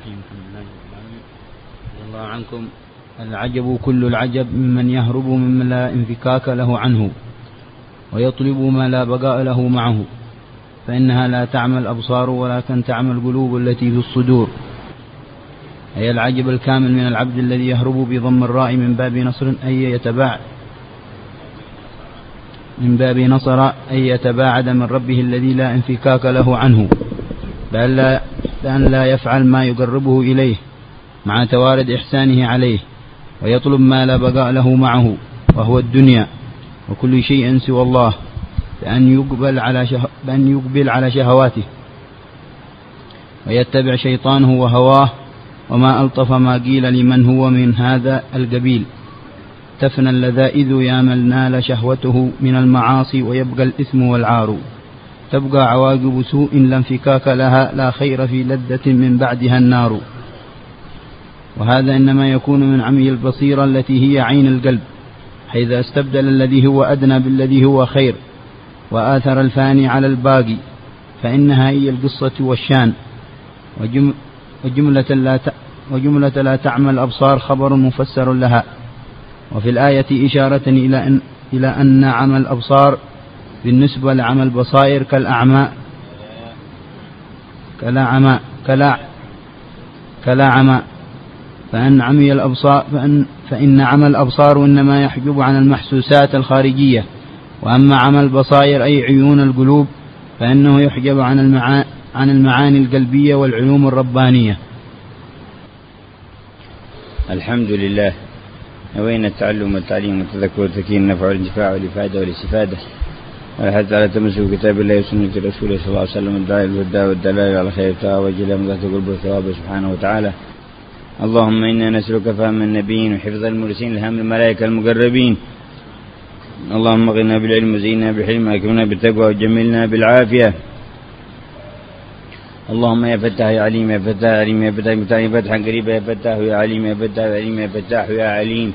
الرحيم. رضي الله عنكم. العجب كل العجب ممن يهرب ممن لا انفكاك له عنه ويطلب ما لا بقاء له معه، فإنها لا تعمى الأبصار ولكن تعمى القلوب التي في الصدور. أي العجب الكامل من العبد الذي يهرب بضم الراء من باب نصر أي يتباعد من ربه الذي لا انفكاك له عنه، بأن لا يفعل ما يقربه إليه مع توارد إحسانه عليه، ويطلب ما لا بقاء له معه وهو الدنيا وكل شيء سوى الله، بأن يقبل على شهواته ويتبع شيطانه وهواه. وما ألطف ما قيل لمن هو من هذا القبيل: تفنى اللذائذ يا من نال شهوته من المعاصي ويبقى الإثم والعار، تبقى عواقب سوء لا انفكاك لها، لا خير في لذة من بعدها النار. وهذا إنما يكون من عمي البصيرة التي هي عين القلب، حيث استبدل الذي هو أدنى بالذي هو خير وآثر الفاني على الباقي، فإنها هي القصة والشان. وجملة لا تعمى الأبصار خبر مفسر لها. وفي الآية إشارة إلى أن عمى الأبصار بالنسبة لعمى البصائر كلا عمى، فإن عمى الأبصار إنما يحجب عن المحسوسات الخارجية، وأما عمى البصائر أي عيون القلوب فإنه يحجب عن المعاني القلبية والعلوم الربانية. الحمد لله. نوينا التعلم والتعليم والتذكر والتذكير، النفع والانتفاع والإفادة والاستفادة، والحث على تمسك كتاب الله وسنة رسوله صلى الله عليه وسلم، الداعي الهدى والدلائل على خير التعاوج إلى مدة قرب الثواب سبحانه وتعالى. اللهم إنا نسألك فهم النبيين وحفظ المرسلين لهم الملائكة المقربين. اللهم اغننا بالعلم وزينا بالحلم واكرمنا بالتقوى وجملنا بالعافية. اللهم يا فتاح يا عليم يا فتاح يا عليم يا فتاح فتحا قريبا يا فتاح يا عليم يا فتاح يا عليم يا فتاح يا عليم.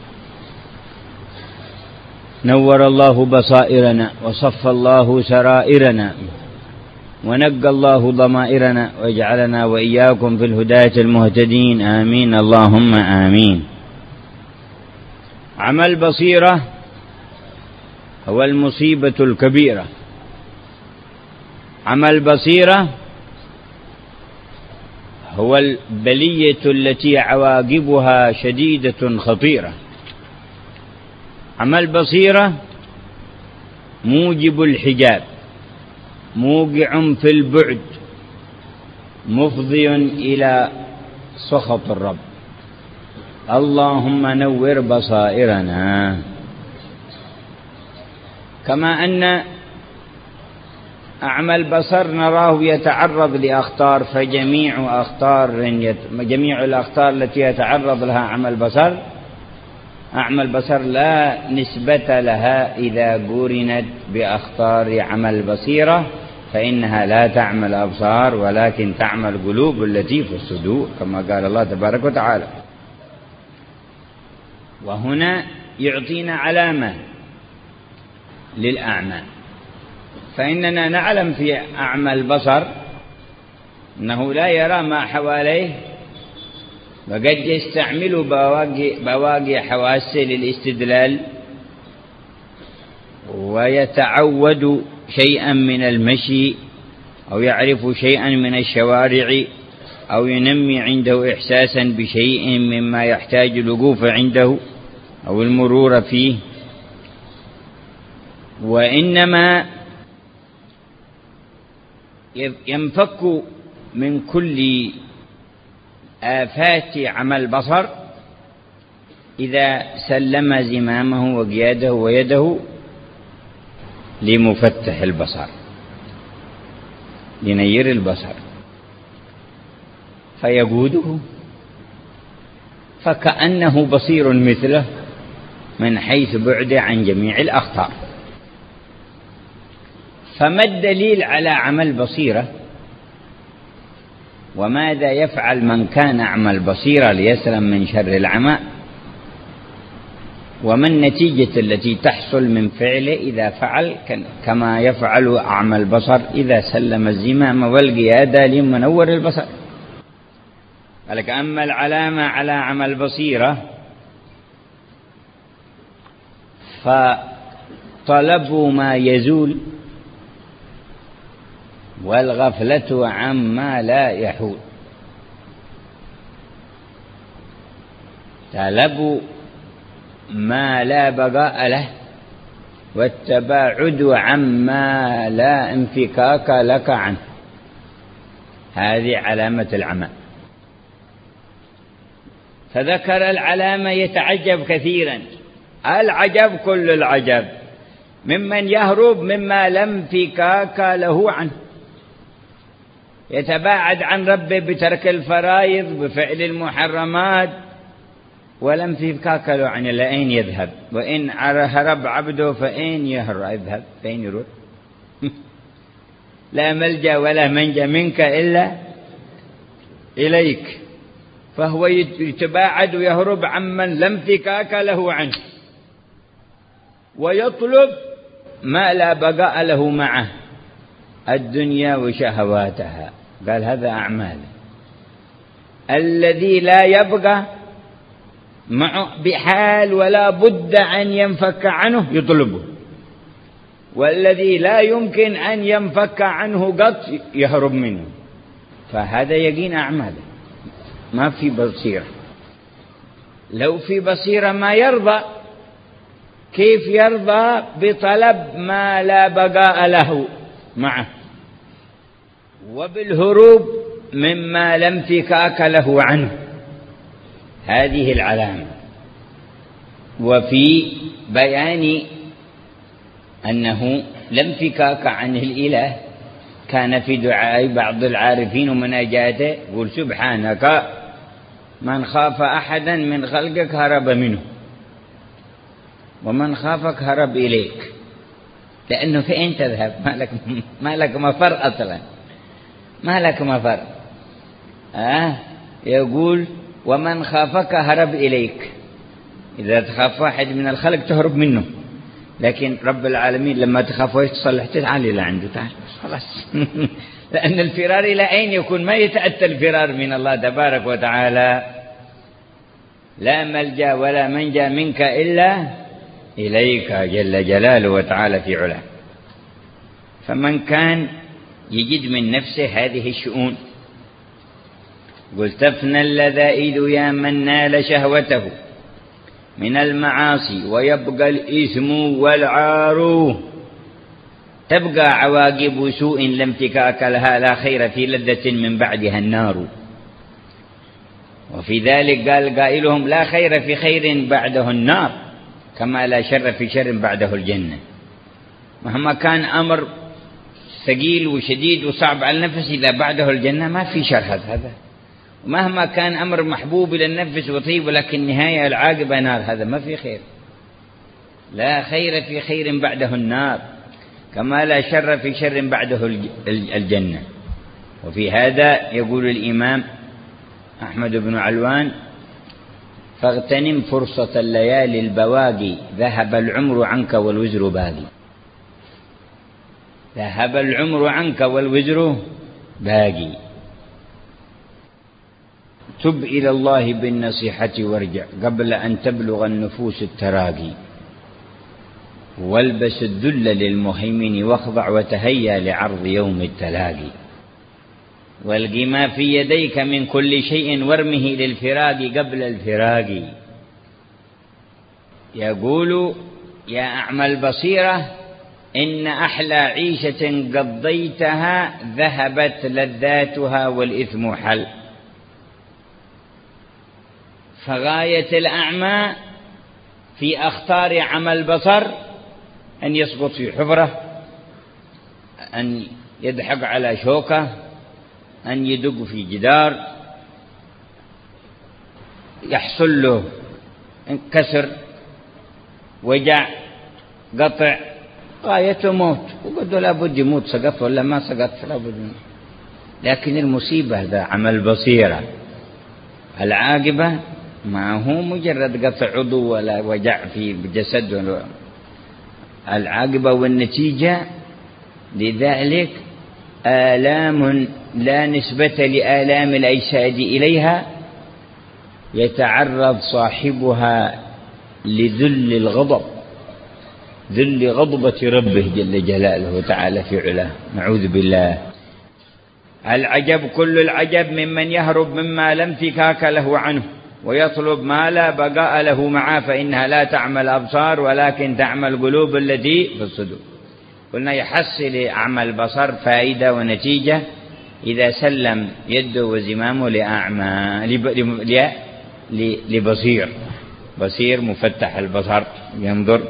نور الله بصائرنا وصف الله سرائرنا ونقى الله ضمائرنا واجعلنا وإياكم في الهداية المهتدين، آمين اللهم آمين. عمى البصيرة هو المصيبة الكبيرة. عمى البصيرة هو البلية التي عواقبها شديدة خطيرة. عمى البصيرة موجب الحجاب، موقع في البعد، مفضي إلى سخط الرب. اللهم نور بصائرنا. كما أن أعمى البصر نراه يتعرض لأخطار، فجميع الأخطار التي يتعرض لها أعمى البصر لا نسبة لها إذا قرنت بأخطار عمى البصيرة، فإنها لا تعمى الأبصار ولكن تعمى القلوب التي في الصدور، كما قال الله تبارك وتعالى. وهنا يعطينا علامة للأعمى، فإننا نعلم في أعمى البصر أنه لا يرى ما حواليه، وقد يستعمل بواقي حواسه للاستدلال، ويتعود شيئا من المشي أو يعرف شيئا من الشوارع، أو ينمي عنده إحساسا بشيء مما يحتاج الوقوف عنده أو المرور فيه. وإنما ينفك من كل آفات عمى البصر إذا سلم زمامه وقياده ويده لمفتح البصر، لنير البصر، فيقوده فكأنه بصير مثله من حيث بعد عن جميع الأخطار. فما الدليل على عمى البصيرة؟ وماذا يفعل من كان أعمى البصيرة ليسلم من شر العمى؟ وما النتيجة التي تحصل من فعله إذا فعل كما يفعل أعمى البصر إذا سلم الزمام والقيادة لمنور البصر؟ قالك أما العلامة على عمى البصيرة فطلب ما يزول والغفلة عما لا يحول. طلب ما لا بقاء له والتباعد عما لا انفكاك لك عنه، هذه علامة العمى. فذكر العلامة يتعجب كثيرا، العجب كل العجب ممن يهرب مما لا انفكاك له عنه، يتباعد عن ربه بترك الفرائض بفعل المحرمات ولم انفكاك له عنه. لأين يذهب؟ وإن هرب عبده فأين يذهب؟ فأين يروح؟ لا ملجأ ولا منجا منك إلا إليك. فهو يتباعد ويهرب عمن لم انفكاك له عنه، ويطلب ما لا بقاء له معه، الدنيا وشهواتها. قال هذا أعمال. الذي لا يبقى معه بحال ولا بد أن ينفك عنه يطلبه، والذي لا يمكن أن ينفك عنه قط يهرب منه. فهذا يقين أعماله، ما في بصيرة. لو في بصيرة ما يرضى. كيف يرضى؟ بطلب ما لا بقاء له معه وبالهروب مما لا انفكاك له عنه. هذه العلامة. وفي بيان أنه لا انفكاك عن الإله كان في دعاء بعض العارفين ومناجاته يقول سبحانك من خاف أحدا من خلقك هرب منه، ومن خافك هرب إليك. لأنه فين تذهب؟ ما لك مفر أصلا، ما لك مفر. يقول ومن خافك هرب إليك. إذا تخاف واحد من الخلق تهرب منه، لكن رب العالمين لما تخاف ويش تصلح تعال إلى عنده، تعال خلاص. لأن الفرار إلى أين يكون؟ ما يتأتى الفرار من الله تبارك وتعالى. لا ملجأ ولا منجا منك إلا إليك جل جلاله وتعالى في علاه. فمن كان يجد من نفسه هذه الشؤون، قل تفنى اللذائذ يا من نال شهوته من المعاصي ويبقى الإثم والعار، تبقى عواقب سوء لم تكاك لها، لا خير في لذة من بعدها النار. وفي ذلك قال قائلهم لا خير في خير بعده النار، كما لا شر في شر بعده الجنة. مهما كان أمر ثقيل وشديد وصعب على النفس إذا بعده الجنة ما في شر هذا. ومهما كان أمر محبوب إلى النفس وطيب ولكن نهاية العاقبة نار، هذا ما في خير. لا خير في خير بعده النار، كما لا شر في شر بعده الجنة. وفي هذا يقول الإمام أحمد بن علوان فاغتنم فرصة الليالي البواقي، ذهب العمر عنك والوزر باقي. ذهب العمر عنك والوزر باقي. تب إلى الله بالنصيحة وارجع قبل أن تبلغ النفوس التراقي، والبس الذل للمهيمن واخضع وتهيا لعرض يوم التلاقي، والق ما في يديك من كل شيء وارمه للفراق قبل الفراق. يقول يا أعمى البصيرة إن أحلى عيشة قضيتها ذهبت لذاتها والإثم حل. فغاية الأعمى في أخطار عمى البصر أن يسقط في حفرة، أن يضحك على شوكة، أن يدق في جدار، يحصل له كسر، وجع، قطع، غايته موت. وقد لا بد يموت، سقط ولا ما سقط لا بد. لكن المصيبة ذا عمى البصيرة العاقبة ما هو مجرد قطع عضو ولا وجع في جسد، العاقبة والنتيجة لذلك آلام لا نسبة لآلام الأجساد إليها، يتعرض صاحبها لذل الغضب، ذل غضبة ربه جل جلاله وتعالى في علاه، نعوذ بالله. العجب كل العجب ممن يهرب مما لا انفكاك له عنه ويطلب ما لا بقاء له معه، فإنها لا تعمى الأبصار ولكن تعمى القلوب التي في الصدور. قلنا يحصل أعمى البصر فائدة ونتيجة إذا سلم يده وزمامه لبصير، بصير مفتح البصر ينظر.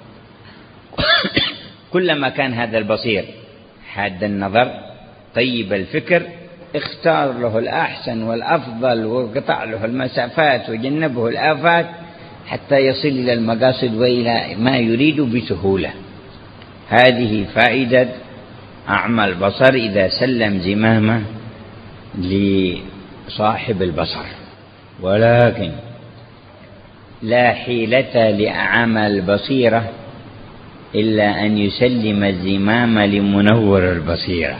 كلما كان هذا البصير حاد النظر طيب الفكر اختار له الأحسن والأفضل وقطع له المسافات وجنبه الآفات حتى يصل إلى المقاصد وإلى ما يريد بسهولة. هذه فائدة أعمى البصر إذا سلم زمامه لصاحب البصر. ولكن لا حيلة لأعمى البصيرة إلا أن يسلم الزمام لمنور البصيرة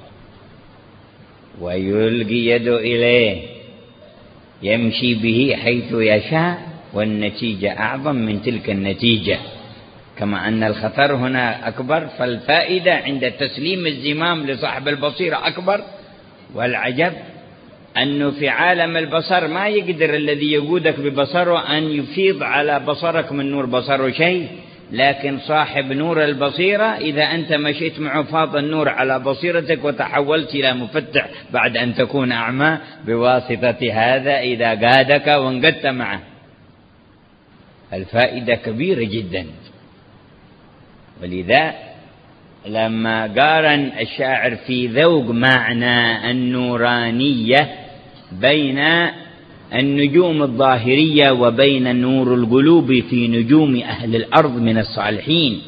ويلقي يده إليه يمشي به حيث يشاء، والنتيجة أعظم من تلك النتيجة. كما أن الخطر هنا أكبر، فالفائدة عند تسليم الزمام لصاحب البصيرة أكبر. والعجب أنه في عالم البصر ما يقدر الذي يقودك ببصره أن يفيض على بصرك من نور بصره شيء، لكن صاحب نور البصيرة إذا أنت مشيت معه فاض النور على بصيرتك وتحولت إلى مفتح بعد أن تكون أعمى بواسطة هذا إذا قادك وانقدت معه. الفائدة كبيرة جدا. ولذا لما قارن الشاعر في ذوق معنى النورانية بين النجوم الظاهرية وبين نور القلوب في نجوم أهل الأرض من الصالحين،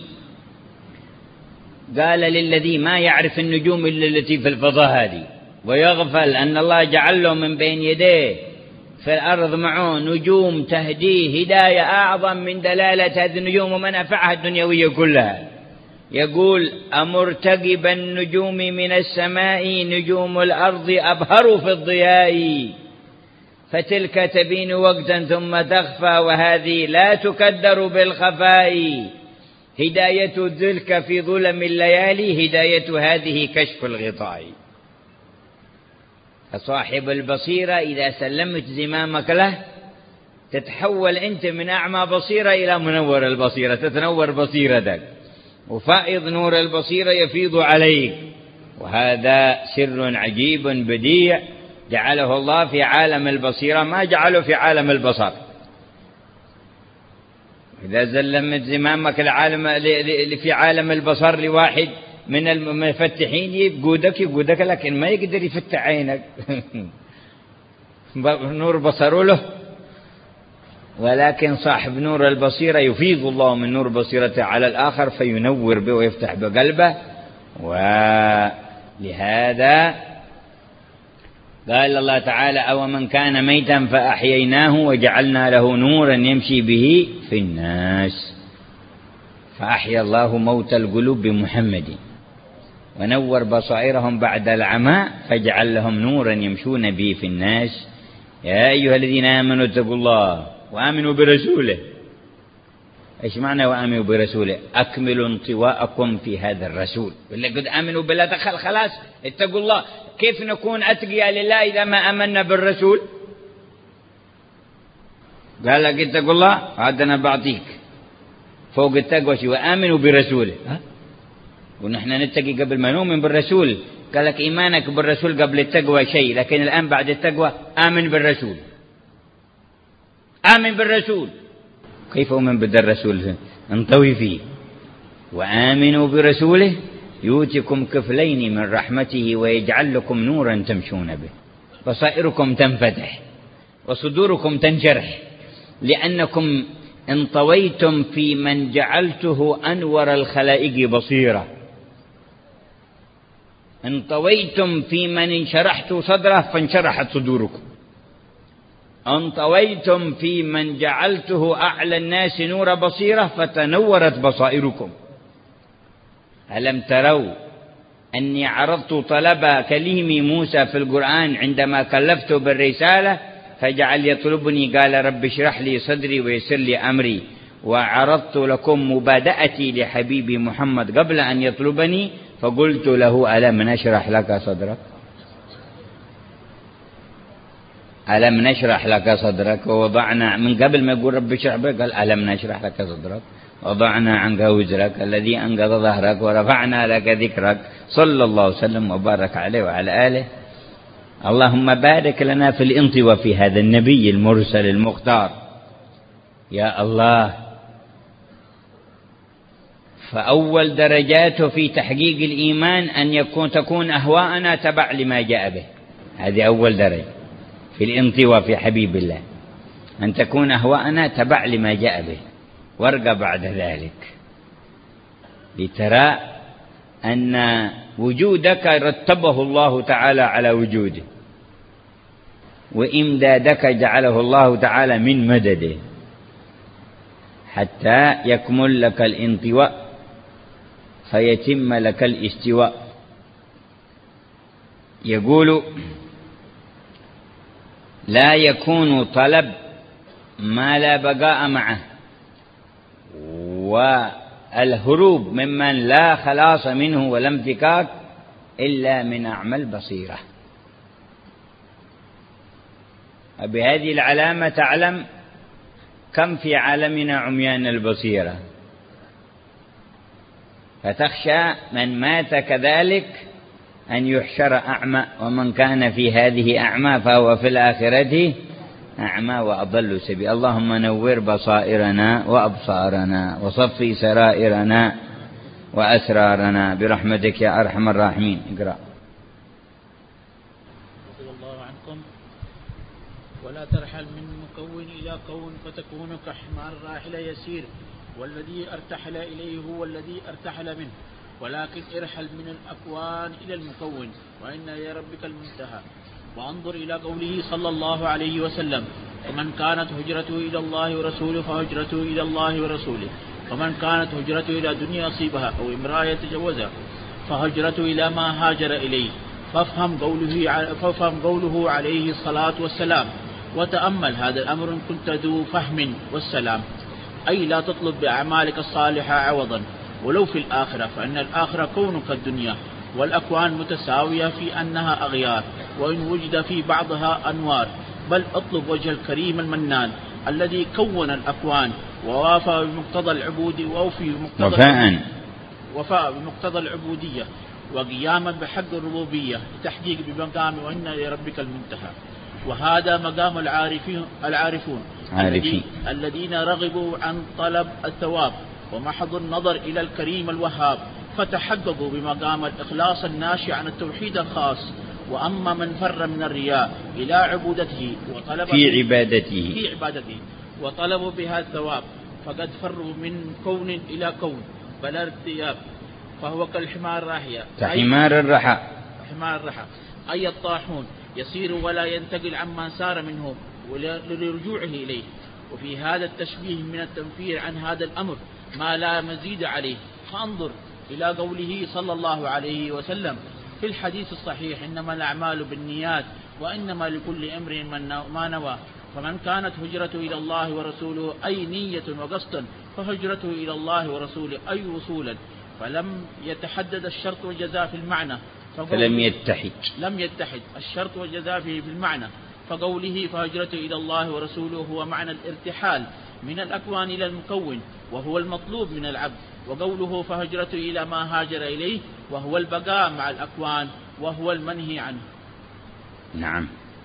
قال للذي ما يعرف النجوم إلا التي في الفضاء هذه ويغفل أن الله جعل له من بين يديه في الأرض معه نجوم تهديه هداية أعظم من دلالة هذه النجوم ومنافعها الدنيوية كلها. يقول أمرتقب النجوم من السماء نجوم الأرض أبهر في الضياء، فتلك تبين وقتا ثم تخفى وهذه لا تكدر بالخفاء، هداية تلك في ظلم الليالي هداية هذه كشف الغطاء. فصاحب البصيرة إذا سلمت زمامك له تتحول أنت من أعمى بصيرة إلى منور البصيرة، تتنور بصيرتك وفائض نور البصيرة يفيض عليك. وهذا سر عجيب بديع جعله الله في عالم البصيرة ما جعله في عالم البصر. إذا سلمت زمامك في عالم البصر لواحد من المفتحين يقودك لكن ما يقدر يفتح عينك نور بصره له. ولكن صاحب نور البصيرة يفيض الله من نور بصيرته على الآخر فينور به ويفتح بقلبه. ولهذا قال الله تعالى أو من كان ميتا فأحييناه وجعلنا له نورا يمشي به في الناس. فأحيا الله موت القلوب بمحمد ونور بصائرهم بعد العمى فجعل لهم نورا يمشون به في الناس. يا أيها الذين آمنوا اتقوا الله وآمنوا برسوله. إيش معنى وآمنوا برسوله؟ أكملوا انطواءكم في هذا الرسول. ولا قد آمنوا بالله دخل خلاص اتقوا الله. كيف نكون أتقيا لله إذا ما آمنا بالرسول؟ قال لك اتقوا الله هذا أنا بعطيك فوق التقوى شيء وآمنوا برسوله. ونحن نتقي قبل ما نؤمن بالرسول. قال لك إيمانك بالرسول قبل التقوى شيء، لكن الآن بعد التقوى آمن بالرسول. آمن بالرسول. كيف أؤمن بالرسول؟ انطوي فيه. وآمنوا برسوله يؤتكم كفلين من رحمته ويجعل لكم نورا تمشون به بصائركم تنفتح وصدوركم تنشرح لأنكم انطويتم في من جعلته أنور الخلائق بصيرة. انطويتم في من انشرحت صدره فانشرحت صدوركم. انطويتم في من جعلته أعلى الناس نور بصيرة فتنورت بصائركم. ألم تروا أني عرضت طلب كليم موسى في القرآن عندما كلفته بالرسالة فجعل يطلبني، قال رب اشرح لي صدري ويسر لي أمري، وعرضت لكم مبادأتي لحبيبي محمد قبل أن يطلبني، فقلت له ألم نشرح لك صدرك؟ ألم نشرح لك صدرك ووضعنا، من قبل ما يقول رب اشرح لك قال ألم نشرح لك صدرك وضعنا عنك وزرك الذي أنقض ظهرك ورفعنا لك ذكرك، صلى الله وسلم وبارك عليه وعلى آله. اللهم بارك لنا في الانطواء في هذا النبي المرسل المختار يا الله. فأول درجاته في تحقيق الإيمان أن تكون أهواءنا تبع لما جاء به، هذه أول درجة في الانطواء في حبيب الله، أن تكون أهواءنا تبع لما جاء به. وارقى بعد ذلك لترى أن وجودك رتبه الله تعالى على وجوده، وإمدادك جعله الله تعالى من مدده، حتى يكمل لك الانطواء فيتم لك الاستواء. يقول لا يكون طلب ما لا بقاء معه، والهروب ممن لا خلاص منه ولا انفكاك إلا من أعمى البصيرة. وبهذه العلامة تعلم كم في عالمنا عميان البصيرة، فتخشى من مات كذلك أن يحشر أعمى، ومن كان في هذه أعمى فهو في الآخرة أعمى وأضل سبيل. اللهم نور بصائرنا وأبصارنا وصفي سرائرنا وأسرارنا برحمتك يا أرحم الراحمين. اقرأ. رضي الله عنكم. ولا ترحل من مكون إلى كون فتكون كحمار الراحل يسير، والذي ارتحل إليه هو الذي ارتحل منه، ولكن ارحل من الأكوان إلى المكون، وإن لربك المنتهى. وانظر إلى قوله صلى الله عليه وسلم: ومن كانت هجرته إلى الله ورسوله فهجرته إلى الله ورسوله، ومن كانت هجرته إلى دنيا يصيبها أو امرأة يتجوزها فهجرته إلى ما هاجر إليه. فافهم قوله عليه الصلاة والسلام، وتأمل هذا الأمر إن كنت ذو فهم والسلام، أي لا تطلب بأعمالك الصالحة عوضا ولو في الآخرة، فإن الآخرة كونك الدنيا، والأكوان متساوية في أنها أغيار، وإن وجد في بعضها أنوار، بل اطلب وجه الكريم المنان الذي كون الأكوان ووافى بمقتضى العبود وفاء بمقتضى العبودية وقياما بحق الربوبية لتحقيق بمقام وإن لربك المنتهى. وهذا مقام العارفون الذين رغبوا عن طلب الثواب ومحض النظر إلى الكريم الوهاب، فتحققوا بمقام الإخلاص الناشئ عن التوحيد الخاص. وأما من فر من الرياء إلى عبودته وطلب في عبادته وطلبوا بها الثواب، فقد فروا من كون إلى كون بلا ارتياب، فهو كالحمار الراحية حمار الرحى أي الطاحون، يسير ولا ينتقل عما سار منه لرجوعه إليه. وفي هذا التشبيه من التنفير عن هذا الأمر ما لا مزيد عليه. فانظر إلى قوله صلى الله عليه وسلم في الحديث الصحيح: إنما الأعمال بالنيات وإنما لكل امرئ ما نوى، فمن كانت هجرته إلى الله ورسوله أي نية وقصدا فهجرته إلى الله ورسوله أي وصولا، فلم يتحدد الشرط والجزاء في المعنى، لم يتحد الشرط والجزاء في المعنى، فقوله فهجرته إلى الله ورسوله هو معنى الارتحال من الأكوان إلى المكون، وهو المطلوب من العبد. وقوله فهجرته إلى ما هاجر إليه وهو البقاء مع الأكوان وهو المنهي عنه. نعم.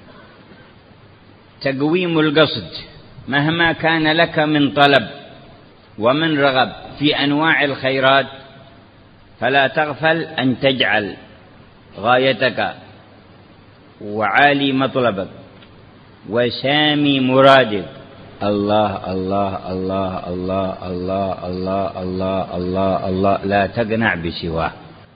تقويم القصد مهما كان لك من طلب ومن رغب في أنواع الخيرات، فلا تغفل أن تجعل غايتك وعالي مطلبك وسامي مرادك الله الله الله الله الله الله الله الله الله، لا تقنع بسواه.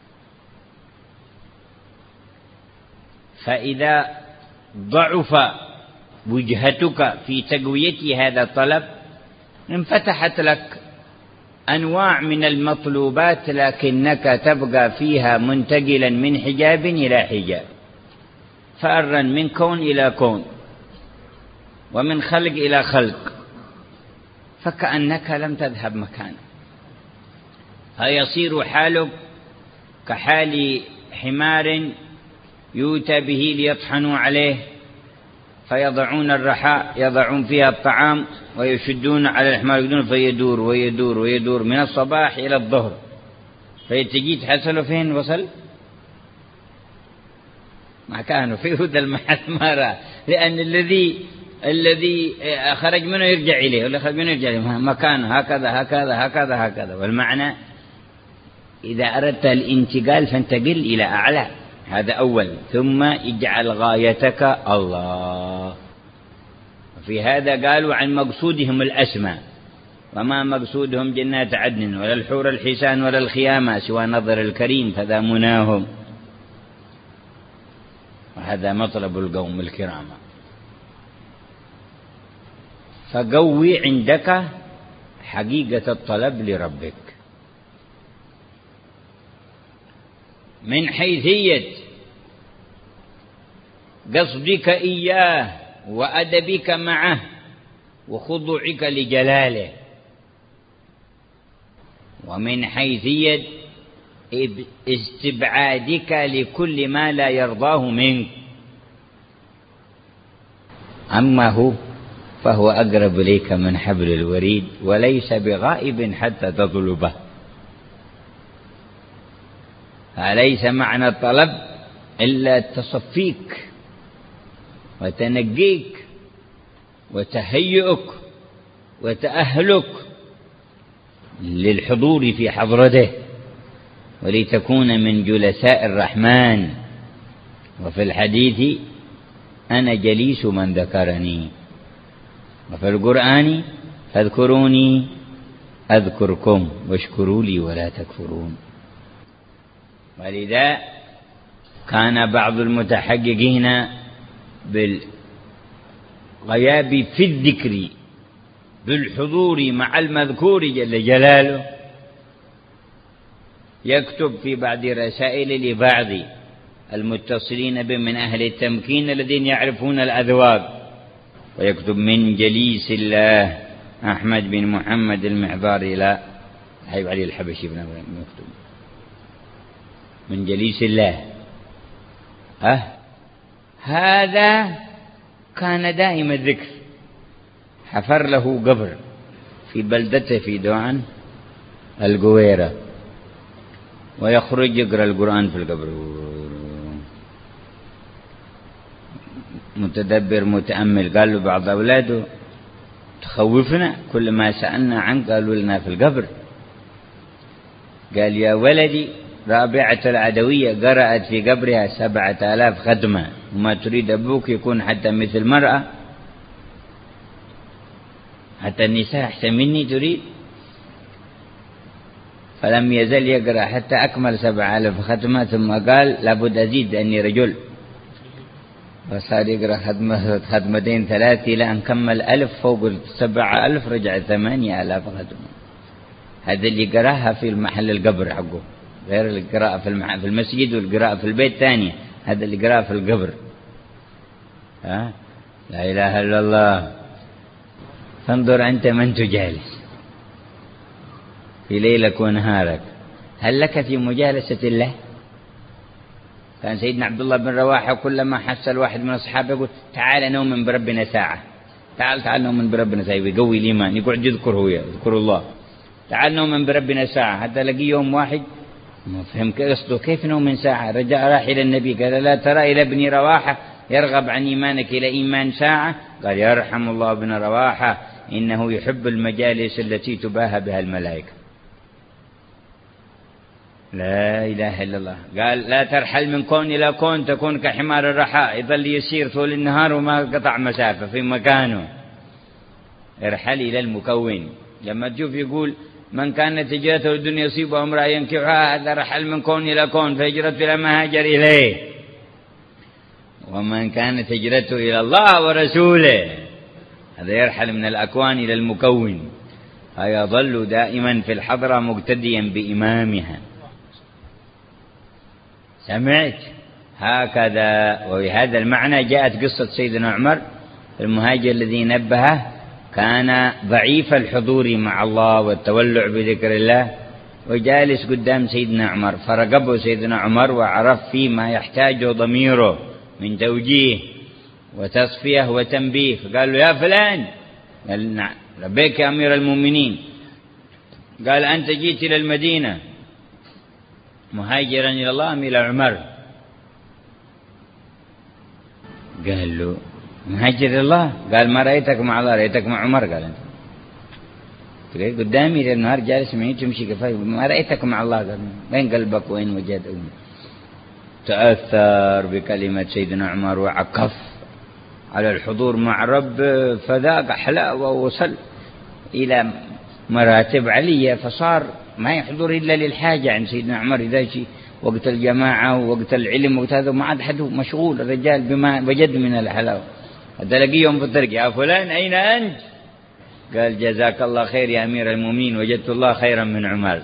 فإذا ضعف وجهتك في تقوية هذا الطلب انفتحت لك أنواع من المطلوبات، لكنك تبقى فيها منتقلا من حجاب إلى حجاب، فارا من كون إلى كون، ومن خلق إلى خلق، فكأنك لم تذهب مكانه. فيصير حالك كحال حمار يؤتى به ليطحنوا عليه، فيضعون الرحاء يضعون فيها الطعام ويشدون على الحمار يقولون فيدور ويدور ويدور من الصباح إلى الظهر، فيتجي تحصلوا فين وصل؟ ما كانوا في هدى المحثمرة، لأن الذي خرج منه يرجع إليه، واللي خرج منه يرجع إليه مكانه، هكذا هكذا هكذا هكذا. والمعنى إذا أردت الانتقال فانتقل إلى أعلى، هذا أول، ثم اجعل غايتك الله. في هذا قالوا عن مقصودهم الأسمى، وما مقصودهم جنات عدن ولا الحور الحسان ولا الخيامة سوى نظر الكريم، فذا مناهم، وهذا مطلب القوم الكرام. فقوي عندك حقيقة الطلب لربك من حيثية قصدك إياه وأدبك معه وخضوعك لجلاله، ومن حيثية استبعادك لكل ما لا يرضاه منك. أما هو فهو أقرب إليك من حبل الوريد، وليس بغائب حتى تطلبه. فليس معنى الطلب إلا تصفيك وتنقيك وتهيئك وتأهلك للحضور في حضرته، ولتكون من جلساء الرحمن. وفي الحديث أنا جليس من ذكرني، وفي القرآن فاذكروني أذكركم واشكروا لي ولا تكفرون. ولذا كان بعض المتحققين بالغياب في الذكر بالحضور مع المذكور جل جلاله يكتب في بعض رسائل لبعض المتصلين به من أهل التمكين الذين يعرفون الأذواق، ويكتب من جليس الله أحمد بن محمد المعذاري، لا حبيب علي الحبشي بن مكتوب من جليس الله. هذا كان دائم الذكر، حفر له قبر في بلدته في دوعن القويرة، ويخرج يقرأ القرآن في القبر متدبر متأمل. قال له بعض أولاده تخوفنا، كل ما سألنا عنك قالوا لنا في القبر. قال يا ولدي رابعة العدوية قرأت في قبرها 7000 ختمة، وما تريد أبوك يكون حتى مثل المرأة، حتى النساء أحسن مني تريد؟ فلم يزل يقرأ حتى أكمل 7000 ختمة، ثم قال لابد أزيد أني رجل، فصار يقرأ ختمتين 3 إلى أن كمل 1000 فوق 7000 رجع 8000 ختمة. هذا اللي قرأها في المحل القبر حقه، غير القراءة في المسجد والقراءة في البيت ثانية، هذا اللي قراءة في القبر. لا إله إلا الله. فانظر أنت من تجالس في ليلك ونهارك، هل لك في مجالسة الله؟ كان سيدنا عبد الله بن رواحة كلما حس الواحد من أصحابه يقول تعال نؤمن بربنا ساعة، تعال نؤمن بربنا ساعة، يقوي الإيمان، يقعد يذكر الله، تعال نؤمن بربنا ساعة. حتى لقي يوم واحد ما فهم قصده، كيف نؤمن ساعة؟ راح إلى النبي قال لا ترى إلى ابن رواحة يرغب عن إيمانك إلى إيمان ساعة؟ قال يرحم الله ابن رواحة إنه يحب المجالس التي تباهى بها الملائكة. لا إله إلا الله. قال لا ترحل من كون إلى كون، تكون كحمار الرحاء يظل يسير طول النهار وما قطع مسافة في مكانه. ارحل إلى المكون. لما تشوف يقول من كانت هجرته الدنيا يصيبها امرأة ينكحها، هذا رحل من كون إلى كون، فهجرته إلى ما هاجر إليه. ومن كانت هجرته إلى الله ورسوله، هذا يرحل من الأكوان إلى المكون، فيظل دائما في الحضرة مقتديا بإمامها. سمعت؟ هكذا. وبهذا المعنى جاءت قصة سيدنا عمر المهاجر الذي نبهه كان ضعيف الحضور مع الله والتولع بذكر الله، وجالس قدام سيدنا عمر، فرقبه سيدنا عمر وعرف فيه ما يحتاجه ضميره من توجيه وتصفية وتنبيه، فقال له: يا فلان. قال: نعم. لبيك يا أمير المؤمنين. قال: أنت جيت إلى المدينة مهاجرا إلى الله أم إلى عمر؟ قال له: مهاجر إلى الله. قال: ما رأيتك مع الله، رأيتك مع عمر. قال: أنت قدامي ليل نهار جالس معي تمشي كفاية، ما رأيتك مع الله. قال: وين قلبك وين وجهك؟ تأثر بكلمة سيدنا عمر وعكف على الحضور مع رب، فذاق حلاوة ووصل إلى مراتب علية، فصار ما يحضر إلا للحاجة عند سيدنا عمر. إذا شيء وقت الجماعة ووقت العلم وقت هذا ما عاد حد مشغول الرجال بما وجد من الحلاوة. تلاقيهم في الطريق: يا فلان أين أنت؟ قال: جزاك الله خير يا أمير المؤمنين، وجدت الله خيرا من عمر.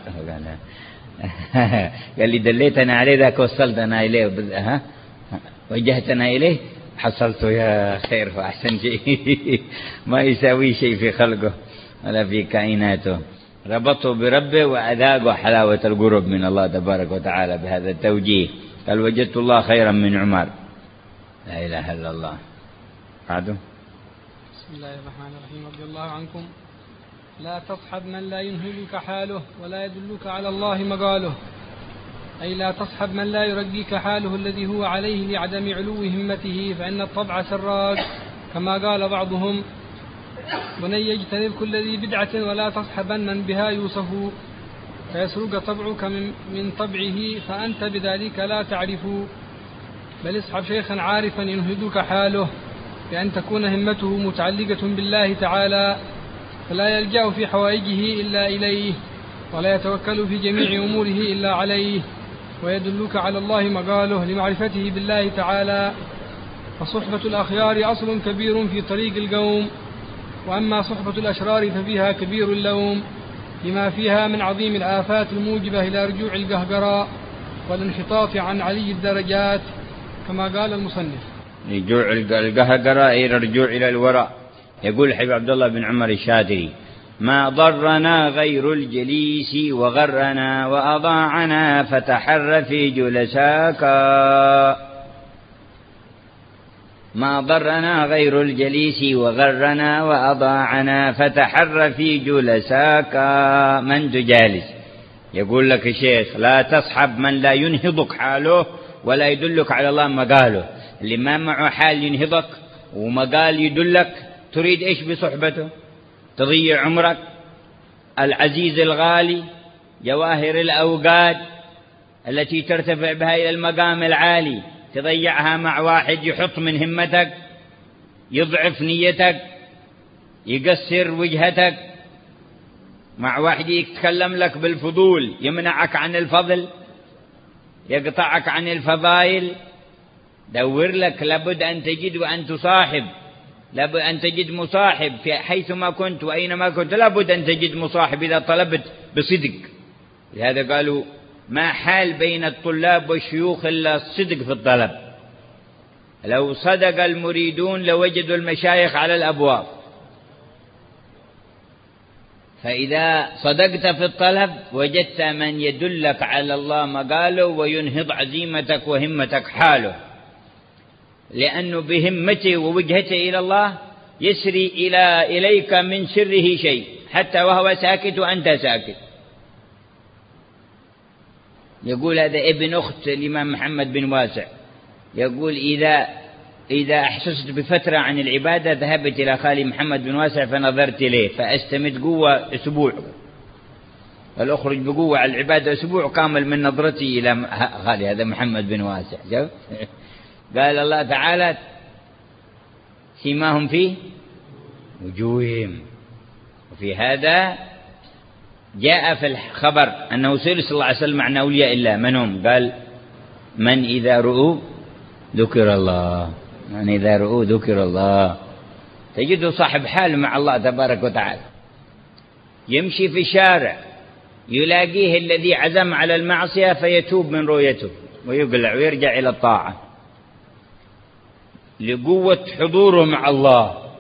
قال لي: دليتنا عليه ذاك وصلتنا إليه، وجهتنا إليه، حصلته يا خير وأحسن شيء. ما يساوي شيء في خلقه ولا في كائناته. ربطه بربه وأذاقه حلاوة القرب من الله تبارك وتعالى بهذا التوجيه. قال: وجدت الله خيرا من عمر. لا إله إلا الله. بعده: بسم الله الرحمن الرحيم. رضي الله عنكم: لا تصحب من لا ينهلك حاله ولا يدلك على الله مقاله، أي لا تصحب من لا يرقيك حاله الذي هو عليه لعدم علو همته، فإن الطبع سراج، كما قال بعضهم: بني اجتنب كل ذي بدعة ولا تصحبن من بها يوصف، فيسرق طبعك من طبعه، فأنت بذلك لا تعرف، بل اصحب شيخا عارفا ينهدك حاله، بأن تكون همته متعلقة بالله تعالى، فلا يلجأ في حوائجه إلا إليه، ولا يتوكل في جميع أموره إلا عليه، ويدلك على الله مقاله لمعرفته بالله تعالى. فصحبة الأخيار أصل كبير في طريق القوم، وأما صحبة الأشرار ففيها كبير اللوم، لما فيها من عظيم الآفات الموجبة إلى رجوع القهقراء والانحطاط عن علي الدرجات، كما قال المصنف: رجوع القهقراء إلى الرجوع إلى الوراء. يقول الحبيب عبد الله بن عمر الشاذلي: ما ضرنا غير الجليس وغرنا وأضاعنا، فتحر في جلساك. ما ضرنا غير الجليس وغرنا وأضاعنا، فتحر في جلساك. من تجالس؟ يقول لك الشيخ: لا تصحب من لا ينهضك حاله ولا يدلك على الله مقاله. اللي ما معه حال ينهضك ومقال يدلك، تريد إيش بصحبته؟ تضيع عمرك العزيز الغالي، جواهر الأوقات التي ترتفع بها إلى المقام العالي، تضيعها مع واحد يحط من همتك، يضعف نيتك، يقصر وجهتك، مع واحد يتكلم لك بالفضول، يمنعك عن الفضل، يقطعك عن الفضائل. دور لك، لابد أن تجد وأن تصاحب، لابد أن تجد مصاحب في حيثما كنت وأينما كنت، لابد أن تجد مصاحب إذا طلبت بصدق. لهذا قالوا: ما حال بين الطلاب والشيوخ إلا الصدق في الطلب. لو صدق المريدون لوجدوا المشايخ على الأبواب. فإذا صدقت في الطلب وجدت من يدلك على الله مقاله وينهض عزيمتك وهمتك حاله، لأنه بهمته ووجهته إلى الله يسري إليك من سره شيء، حتى وهو ساكت وأنت ساكت. يقول هذا ابن أخت الإمام محمد بن واسع، يقول: إذا أحسست بفترة عن العبادة ذهبت إلى خالي محمد بن واسع فنظرت إليه فأستمد قوة أسبوع، فالأخرج بقوة على العبادة أسبوع كامل من نظرتي إلى خالي هذا محمد بن واسع. قال الله تعالى: سيماهم في وجوههم. وفي هذا جاء في الخبر أنه صلى الله عليه وسلم عن أولياء الله. من هم؟ قال: من إذا رؤوا ذكر الله، من إذا رؤوا ذكر الله. تجده صاحب حال مع الله تبارك وتعالى، يمشي في الشارع يلاقيه الذي عزم على المعصية فيتوب من رؤيته ويقلع ويرجع إلى الطاعة، لقوة حضوره مع الله.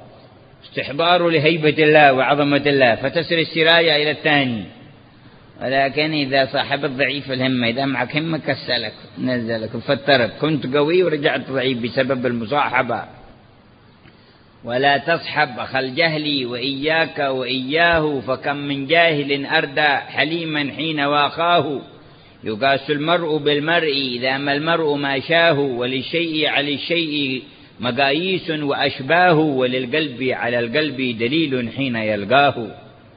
استحضار لهيبة الله وعظمة الله، فتسري السراية إلى الثاني. ولكن إذا صاحب الضعيف الهمة، إذا معك همة كسلك نزلك وفترك، كنت قوي ورجعت ضعيف بسبب المصاحبة. ولا تصحب أخ الجهل وإياك وإياه، فكم من جاهل أردى حليما حين واقاه. يقاس المرء بالمرء إذا ما المرء ما شاه، وللشيء على الشيء مقاييس وأشباه، وللقلب على القلب دليل حين يلقاه.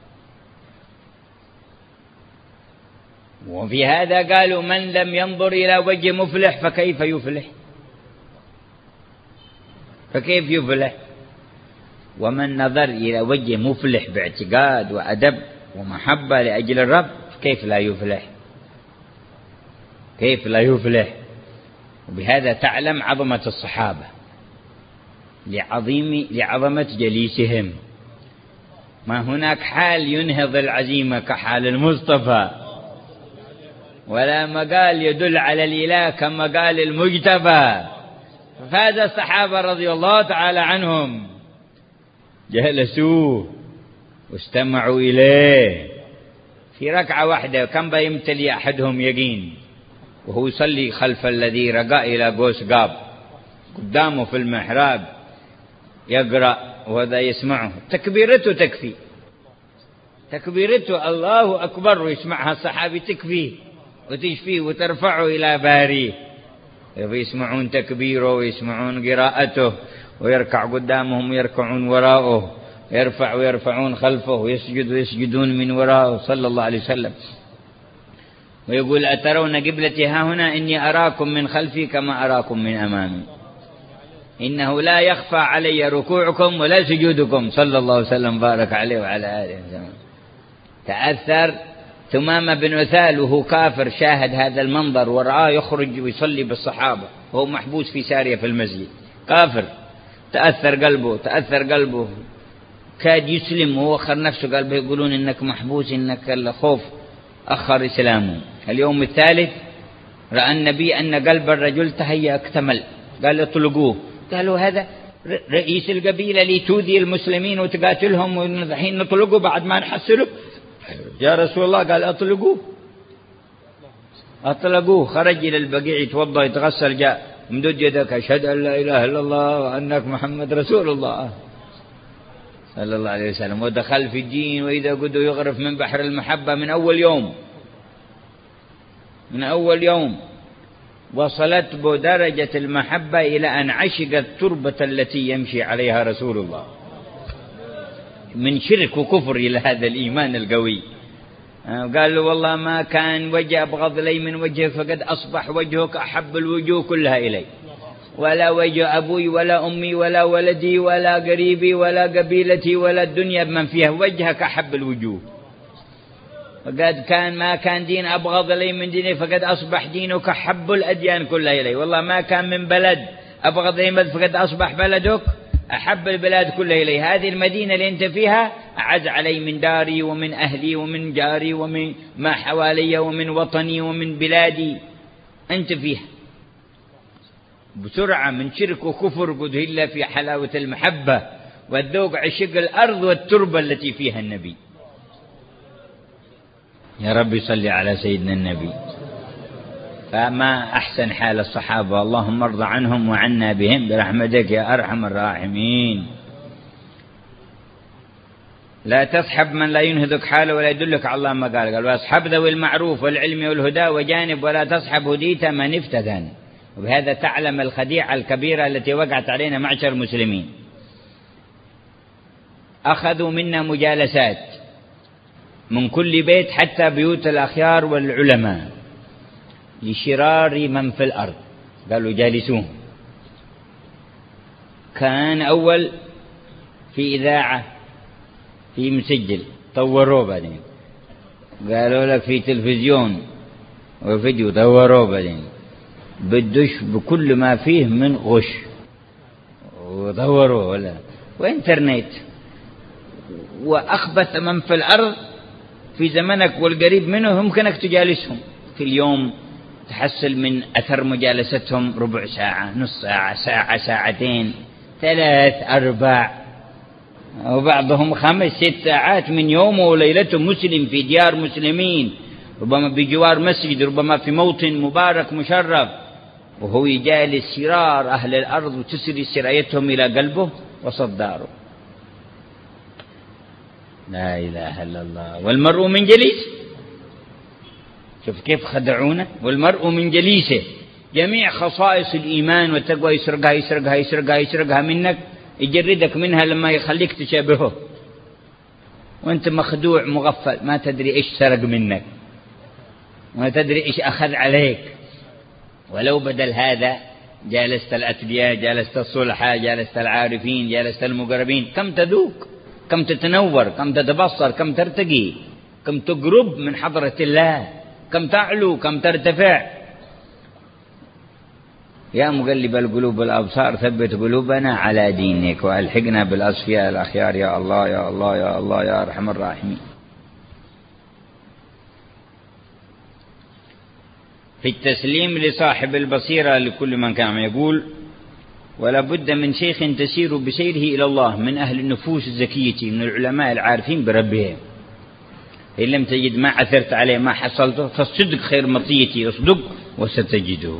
وفي هذا قالوا من لم ينظر إلى وجه مفلح فكيف يفلح؟ فكيف يفلح؟ ومن نظر إلى وجه مفلح باعتقاد وأدب ومحبة لأجل الرب كيف لا يفلح؟ كيف لا يفلح؟ وبهذا تعلم عظمة الصحابة لعظمة جليسهم. ما هناك حال ينهض العزيمة كحال المصطفى، ولا مقال يدل على الإله كمقال المجتبى. فهذا الصحابة رضي الله تعالى عنهم جلسوه واستمعوا إليه في ركعة واحدة. كم بيمتلي أحدهم يقين وهو يصلي خلف الذي رقى إلى قوس قاب قدامه في المحراب يقرأ وهذا يسمعه، تكبيرته تكفي، تكبيرته الله أكبر ويسمعها الصحابي تكفيه وتشفيه وترفعه إلى باريه. يسمعون تكبيره ويسمعون قراءته، ويركع قدامهم ويركعون وراءه، يرفع ويرفعون خلفه، ويسجد ويسجدون من وراءه صلى الله عليه وسلم. ويقول أترون قبلتي ها هنا إني أراكم من خلفي كما أراكم من أمامي، إنه لا يخفى علي ركوعكم ولا سجودكم صلى الله عليه وسلم بارك عليه وعلى آله وسلم. تأثر ثمامة بن أثال وهو كافر، شاهد هذا المنظر ورآه يخرج ويصلي بالصحابة وهو محبوس في سارية في المسجد، كافر. تأثر قلبه كاد يسلم وهو أخر نفسه، قلبه يقولون إنك محبوس، إنك الخوف أخر إسلامه. اليوم الثالث رأى النبي أن قلب الرجل تهيأ اكتمل، قال اطلقوه. قالوا هذا رئيس القبيلة اللي تؤذي المسلمين وتقاتلهم والحين نطلقه بعد ما نحصله يا رسول الله؟ قال أطلقوه. خرج إلى البقيع يتوضأ يتغسل، جاء مدد يدك أشهد أن لا إله إلا الله وأنك محمد رسول الله صلى الله عليه وسلم، ودخل في الدين. وإذا قدوا يغرف من بحر المحبة من أول يوم وصلت بدرجة المحبة إلى أن عشق التربة التي يمشي عليها رسول الله، من شرك وكفر إلى هذا الإيمان القوي. قال له والله ما كان وجه أبغض لي من وجهك، فقد أصبح وجهك أحب الوجوه كلها إلي، ولا وجه أبوي ولا أمي ولا ولدي ولا قريبي ولا قبيلتي ولا الدنيا بمن فيها، وجهك أحب الوجوه. فقد ما كان دين أبغض لي من ديني، فقد أصبح دينك أحب الأديان كلها إلي. والله ما كان من بلد أبغض لي فقد أصبح بلدك أحب البلاد كلها إلي. هذه المدينة اللي أنت فيها أعز علي من داري ومن أهلي ومن جاري ومن ما حوالي ومن وطني ومن بلادي أنت فيها. بسرعة من شرك وكفر قد إلا في حلاوة المحبة والذوق عشق الأرض والتربة التي فيها النبي. يا رب صل على سيدنا النبي. فما أحسن حال الصحابة، اللهم ارض عنهم وعنا بهم برحمتك يا أرحم الراحمين. لا تصحب من لا ينهضك حاله ولا يدلك على الله ما قال واصحب ذوي المعروف والعلم والهدى وجانب ولا تصحب هديت من افتتن. وبهذا تعلم الخديعة الكبيرة التي وقعت علينا معشر المسلمين. أخذوا منا مجالسات من كل بيت حتى بيوت الأخيار والعلماء لشرار من في الأرض، قالوا جالسوهم. كان أول في إذاعة في مسجل طوروه، بعدين قالوا لك في تلفزيون وفيديو طوروه، بعدين بدش بكل ما فيه من غش وطوروه ولا وإنترنت. وأخبث من في الأرض في زمنك والقريب منه يمكنك تجالسهم في اليوم، تحصل من أثر مجالستهم ربع ساعة، نص ساعة، ساعة، ساعتين، 3، 4. وبعضهم 5-6 ساعات من يومه وليلته مسلم في ديار مسلمين، ربما بجوار مسجد، ربما في موطن مبارك مشرف، وهو يجالس سرار أهل الأرض وتسري سرايتهم إلى قلبه وسط داره. لا إله إلا الله. والمرء من جليسه، شوف كيف خدعونا. والمرء من جليسه، جميع خصائص الإيمان والتقوى يسرقها منك، يجردك منها لما يخليك تشابهه، وانت مخدوع مغفل، ما تدري ايش سرق منك، ما تدري ايش اخذ عليك. ولو بدل هذا جالست الأتقياء، جالست الصلحاء، جالست العارفين، جالست المقربين، كم تذوق، كم تتنور، كم تتبصر، كم ترتقي، كم تقرب من حضرة الله، كم تعلو، كم ترتفع. يا مقلب القلوب والأبصار ثبت قلوبنا على دينك، وألحقنا بالأصفياء الأخيار يا الله يا الله يا الله يا أرحم الراحمين. في التسليم لصاحب البصيرة لكل من كان يقول: ولا بد من شيخ تسير بسيره إلى الله من أهل النفوس الزكية، من العلماء العارفين بربهم. إن لم تجد ما عثرت عليه ما حصلته، فالصدق خير مطيتي، اصدق وستجده.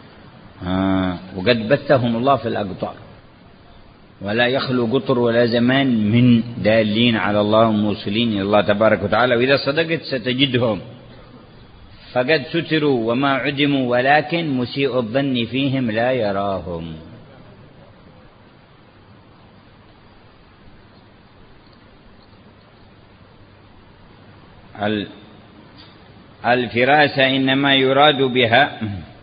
وقد بثهم الله في الأقطار، ولا يخلو قطر ولا زمان من دالين على الله وموصلين إلى الله تبارك وتعالى، وإذا صدقت ستجدهم. فقد ستروا وما عدموا، ولكن مسيء الظن فيهم لا يراهم. الفراسة إنما يراد بها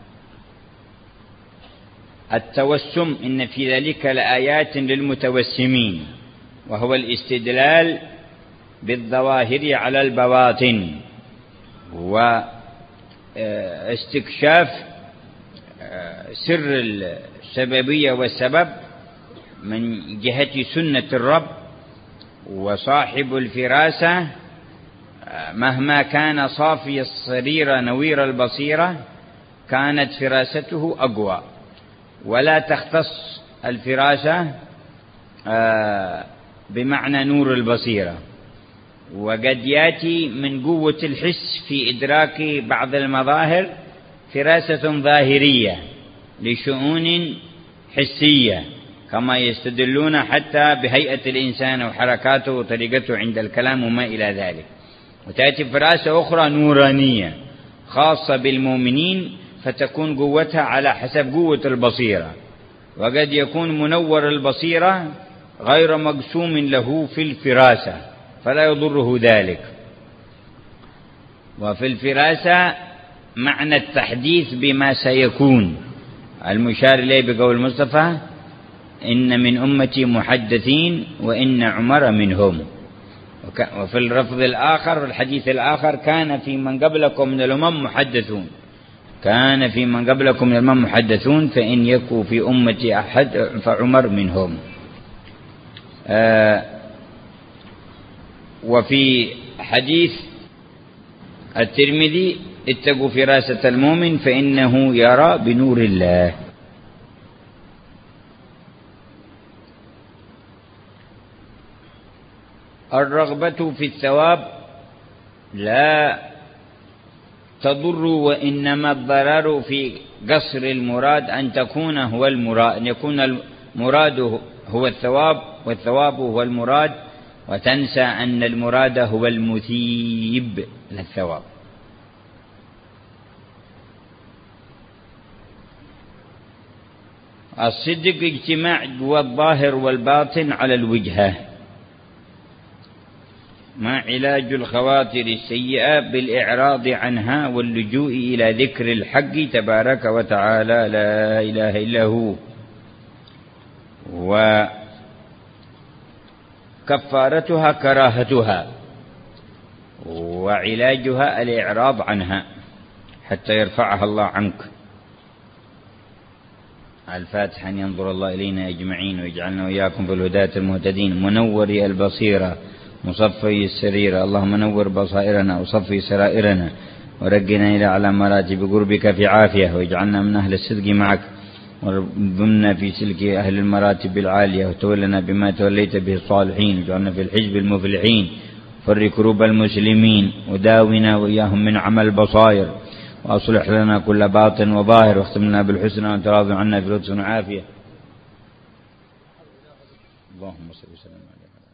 التوسم، إن في ذلك لآيات للمتوسمين، وهو الاستدلال بالظواهر على البواطن، واستكشاف سر السببية والسبب من جهة سنة الرب. وصاحب الفراسة مهما كان صافي السريرة نوير البصيرة كانت فراسته أقوى. ولا تختص الفراسة بمعنى نور البصيرة، وقد يأتي من قوة الحس في إدراك بعض المظاهر فراسة ظاهرية لشؤون حسية، كما يستدلون حتى بهيئة الإنسان وحركاته وطريقته عند الكلام وما إلى ذلك. وتأتي فراسة أخرى نورانية خاصة بالمؤمنين، فتكون قوتها على حسب قوة البصيرة. وقد يكون منور البصيرة غير مقسوم له في الفراسة، فلا يضره ذلك. وفي الفراسة معنى التحديث بما سيكون، المشار إليه بقول المصطفى: إن من أمتي محدثين وإن عمر منهم. وفي اللفظ الآخر، الحديث الآخر: كان في من قبلكم من الأمم محدثون، كان في من قبلكم من الأمم محدثون، فإن يكو في أمتي أحد فعمر منهم. وفي حديث الترمذي: اتقوا فراسة المؤمن فإنه يرى بنور الله. الرغبة في الثواب لا تضر، وإنما الضرر في قصر المراد أن تكون هو المراد، أن يكون المراد هو الثواب والثواب هو المراد، وتنسى أن المراد هو المثيب للثواب. الصدق اجتماع والظاهر والباطن على الوجهة. ما علاج الخواطر السيئة؟ بالإعراض عنها واللجوء إلى ذكر الحق تبارك وتعالى لا إله إلا هو. وكفارتها كراهتها، وعلاجها الإعراض عنها حتى يرفعها الله عنك. الفاتحة. أن ينظر الله إلينا أجمعين ويجعلنا وإياكم في الهداة المهتدين، منوري البصيرة مصفي السريرة. اللهم نور بصائرنا وصفي سرائرنا، ورقنا إلى أعلى مراتب قربك في عافية، واجعلنا من أهل الصدق معك وضمنا في سلك أهل المراتب العالية، وتولنا بما توليت به الصالحين، وجعلنا في الحزب المفلحين، فرق كروب المسلمين، وداونا وإياهم من عمل البصائر، وأصلح لنا كل باطن وظاهر، واختمنا بالحسنى وتراض عنا في لطف وعافية. اللهم صل وسلم على